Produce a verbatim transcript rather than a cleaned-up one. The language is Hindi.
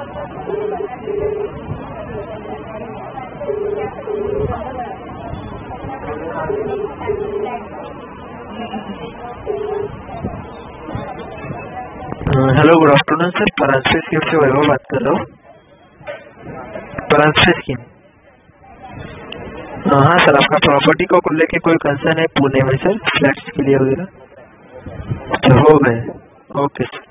Hello, good afternoon sir. Paranjape scheme से वैभव बात कर रहा हूँ। परांजपे स्कीम। हाँ सर, आपका प्रॉपर्टी को लेके कोई कंसर्न है पुणे में सर, फ्लैट्स के लिए वगैरह? अच्छा, हो गए। Okay sir.